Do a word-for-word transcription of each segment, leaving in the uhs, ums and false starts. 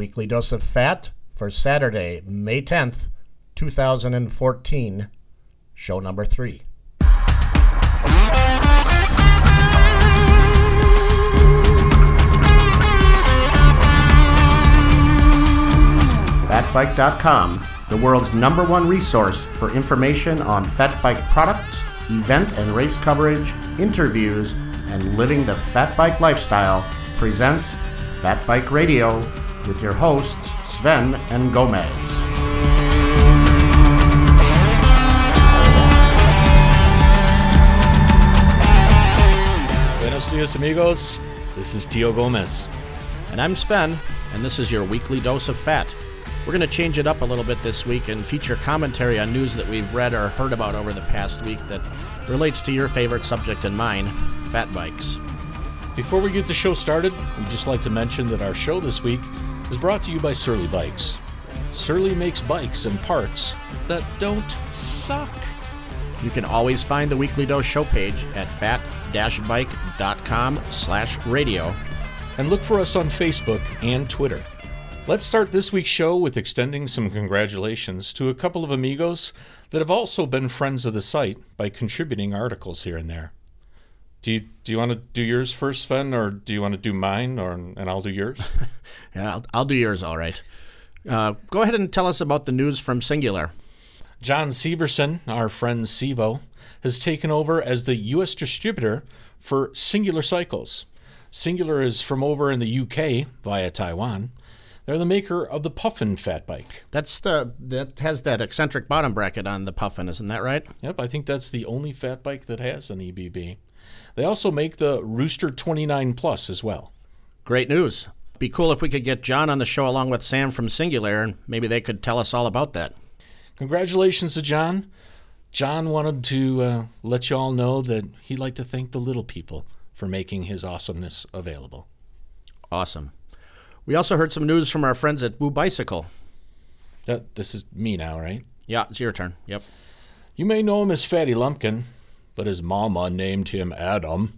Weekly Dose of Fat for Saturday, May tenth, two thousand fourteen, show number three. fat bike dot com, the world's number one resource for information on fat bike products, event and race coverage, interviews, and living the fat bike lifestyle, presents Fat Bike Radio with your hosts Sven and Gomez. Buenos dias, amigos. This is Tio Gomez. And I'm Sven, and this is your weekly dose of fat. We're going to change it up a little bit this week and feature commentary on news that we've read or heard about over the past week that relates to your favorite subject and mine, fat bikes. Before we get the show started, we'd just like to mention that our show this week is brought to you by Surly Bikes. Surly makes bikes and parts that don't suck. You can always find the Weekly Dose show page at fat dash bike dot com slash radio. And look for us on Facebook and Twitter. Let's start this week's show with extending some congratulations to a couple of amigos that have also been friends of the site by contributing articles here and there. Do you do you want to do yours first, Sven, or do you want to do mine, or and I'll do yours? yeah, I'll, I'll do yours, all right. Uh, go ahead and tell us about the news from Cingular. John Severson, our friend Sevo, has taken over as the U S distributor for Cingular Cycles. Cingular is from over in the U K via Taiwan. They're the maker of the Puffin fat bike. That's the that has that eccentric bottom bracket on the Puffin, isn't that right? Yep, I think that's the only fat bike that has an E B B. They also make the Rooster twenty-nine Plus as well. Great news. Be cool if we could get John on the show along with Sam from Cingular, and maybe they could tell us all about that. Congratulations to John. John wanted to uh, let you all know that he'd like to thank the little people for making his awesomeness available. Awesome. We also heard some news from our friends at Boo Bicycle. Uh, this is me now, right? Yeah, it's your turn. Yep. You may know him as Fatty Lumpkin, but his mama named him Adam.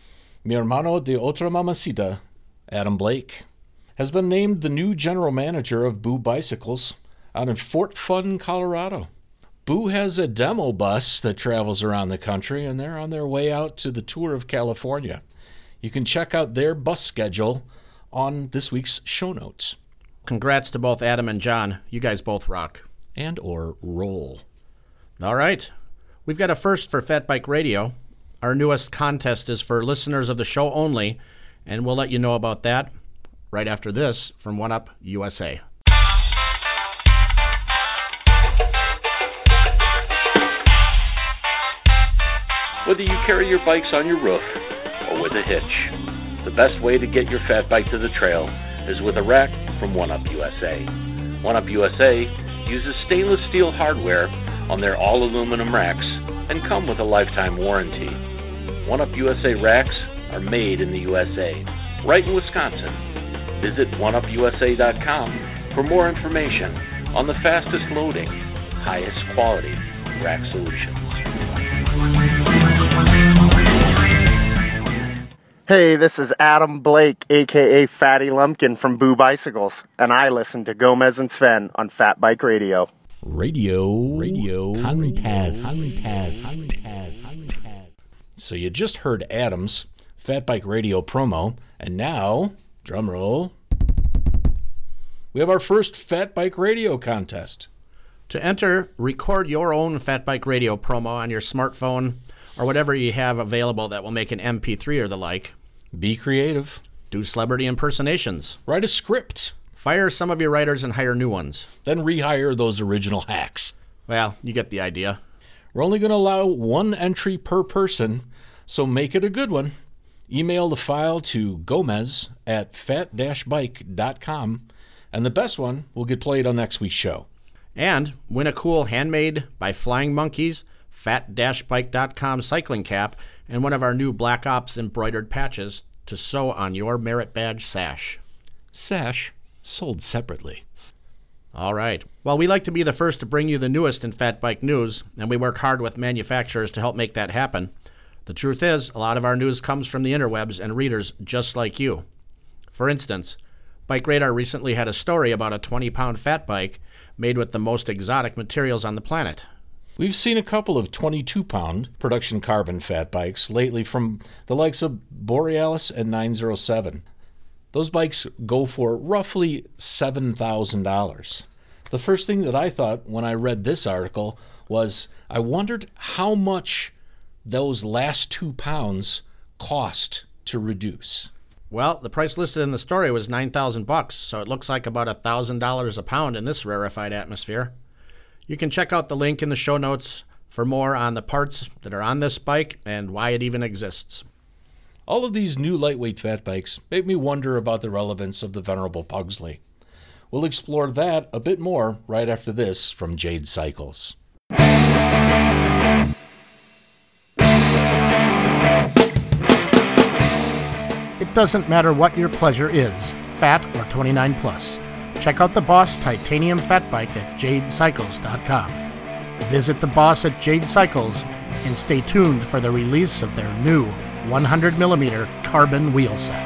Mi hermano de otra mamacita, Adam Blake, has been named the new general manager of Boo Bicycles out in Fort Fun, Colorado. Boo has a demo bus that travels around the country, and they're on their way out to the tour of California. You can check out their bus schedule on this week's show notes. Congrats to both Adam and John. You guys both rock. And or roll. All right. We've got a first for Fat Bike Radio. Our newest contest is for listeners of the show only, and we'll let you know about that right after this from One Up U S A. Whether you carry your bikes on your roof or with a hitch, the best way to get your fat bike to the trail is with a rack from One Up U S A. One Up U S A uses stainless steel hardware on their all-aluminum racks and come with a lifetime warranty. One Up U S A racks are made in the U S A, right in Wisconsin. Visit one up u s a dot com for more information on the fastest loading, highest quality rack solutions. Hey, this is Adam Blake, a k a. Fatty Lumpkin from Boo Bicycles, and I listen to Gomez and Sven on Fat Bike Radio. Radio, radio, contest, contest. So you just heard Adam's Fat Bike Radio promo, and now, drum roll, we have our first Fat Bike Radio contest. To enter, record your own Fat Bike Radio promo on your smartphone or whatever you have available that will make an M P three or the like. Be creative. Do celebrity impersonations. Write a script. Fire some of your writers and hire new ones. Then rehire those original hacks. Well, you get the idea. We're only going to allow one entry per person, so make it a good one. Email the file to Gomez at fat dash bike dot com, and the best one will get played on next week's show. And win a cool handmade by Flying Monkeys fat dash bike dot com cycling cap and one of our new Black Ops embroidered patches to sew on your merit badge sash. Sash sold separately. All right. Well, we like to be the first to bring you the newest in fat bike news, and we work hard with manufacturers to help make that happen. The truth is, a lot of our news comes from the interwebs and readers just like you. For instance, Bike Radar recently had a story about a twenty-pound fat bike made with the most exotic materials on the planet. We've seen a couple of twenty-two pound production carbon fat bikes lately from the likes of Borealis and nine oh seven. Those bikes go for roughly seven thousand dollars. The first thing that I thought when I read this article was I wondered how much those last two pounds cost to reduce. Well, the price listed in the story was nine thousand bucks, so it looks like about one thousand dollars a pound in this rarefied atmosphere. You can check out the link in the show notes for more on the parts that are on this bike and why it even exists. All of these new lightweight fat bikes make me wonder about the relevance of the venerable Pugsley. We'll explore that a bit more right after this from Jade Cycles. It doesn't matter what your pleasure is, fat or twenty-nine plus. Check out the Boss Titanium Fat Bike at jade cycles dot com. Visit the Boss at Jade Cycles and stay tuned for the release of their new one hundred millimeter carbon wheel set.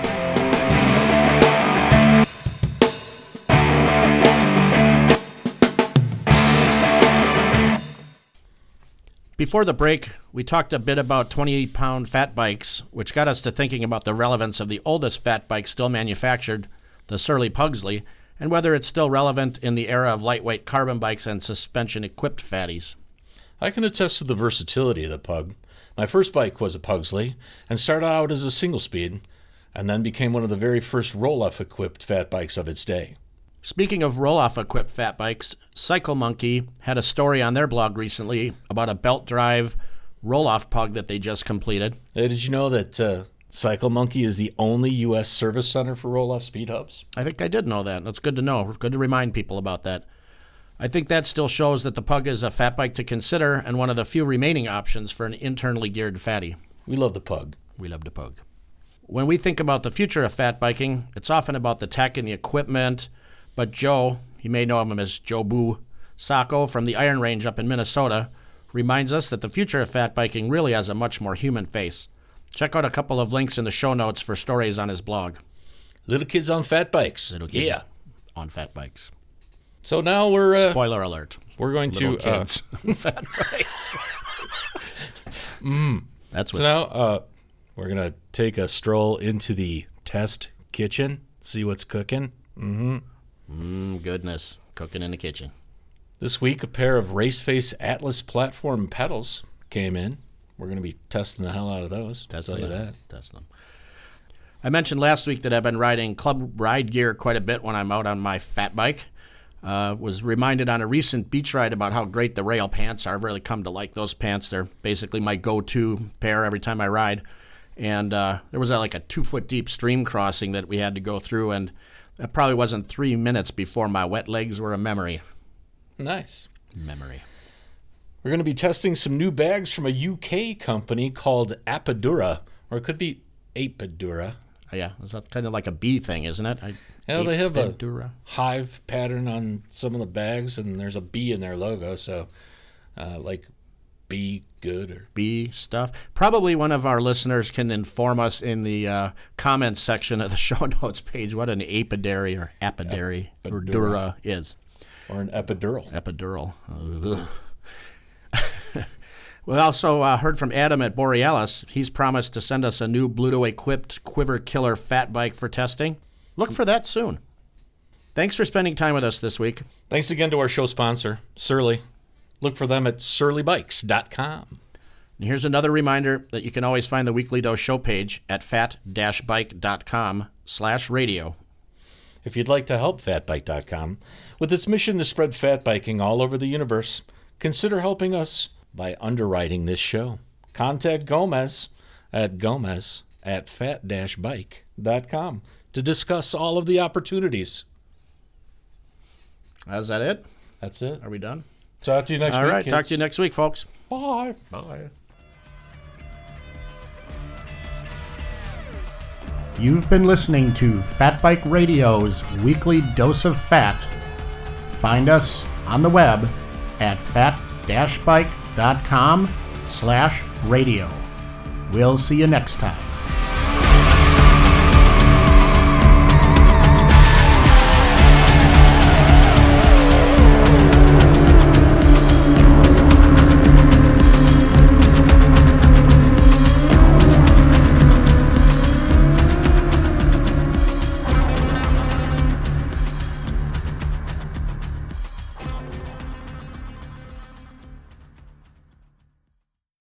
Before the break, we talked a bit about twenty-eight pound fat bikes, which got us to thinking about the relevance of the oldest fat bike still manufactured, the Surly Pugsley, and whether it's still relevant in the era of lightweight carbon bikes and suspension-equipped fatties. I can attest to the versatility of the Pug. My first bike was a Pugsley, and started out as a single-speed, and then became one of the very first roll-off-equipped fat bikes of its day. Speaking of roll-off-equipped fat bikes, Cycle Monkey had a story on their blog recently about a belt drive roll-off Pug that they just completed. Hey, did you know that uh, Cycle Monkey is the only U S service center for roll-off speed hubs? I think I did know that. That's good to know. Good to remind people about that. I think that still shows that the Pug is a fat bike to consider and one of the few remaining options for an internally geared fatty. We love the Pug. We love the Pug. When we think about the future of fat biking, it's often about the tech and the equipment, but Joe, you may know him as Joe Boo Sacco from the Iron Range up in Minnesota, reminds us that the future of fat biking really has a much more human face. Check out a couple of links in the show notes for stories on his blog. Little kids on fat bikes. Little kids yeah. on fat bikes. So now we're... Uh, Spoiler alert. We're going Little to... kids Uh, fat bikes. mm. That's what... So now uh, we're going to take a stroll into the test kitchen, see what's cooking. Mm-hmm. Mmm, goodness. Cooking in the kitchen. This week, a pair of Raceface Atlas platform pedals came in. We're going to be testing the hell out of those. Testing you that. Testing them. I mentioned last week that I've been riding club ride gear quite a bit when I'm out on my fat bike. Uh, was reminded on a recent beach ride about how great the rail pants are. I've really come to like those pants. They're basically my go-to pair every time I ride. And uh, there was a, like a two-foot deep stream crossing that we had to go through, and it probably wasn't three minutes before my wet legs were a memory. Nice. Memory. We're going to be testing some new bags from a U K company called Apidura, or it could be Apidura. Oh, yeah, it's kind of like a bee thing, isn't it? I, yeah, they have Apidura. a hive pattern on some of the bags, and there's a bee in their logo, so uh, like be good or bee stuff. Probably one of our listeners can inform us in the uh, comments section of the show notes page what an apidary or apidary Apidura. or dura is. Or an epidural. Epidural. We also uh, heard from Adam at Borealis. He's promised to send us a new Bluto-equipped Quiver Killer fat bike for testing. Look for that soon. Thanks for spending time with us this week. Thanks again to our show sponsor, Surly. Look for them at surly bikes dot com. And here's another reminder that you can always find the Weekly Dose show page at fat dash bike dot com slash radio. If you'd like to help fat bike dot com with its mission to spread fat biking all over the universe, consider helping us by underwriting this show. Contact Gomez at Gomez at fat dash bike dot com to discuss all of the opportunities. Is that it? That's it. Are we done? Talk to you next all week. All right, kids. talk to you next week, folks. Bye. Bye. You've been listening to Fat Bike Radio's Weekly Dose of Fat. Find us on the web at fat dash bike dot com slash radio. We'll see you next time.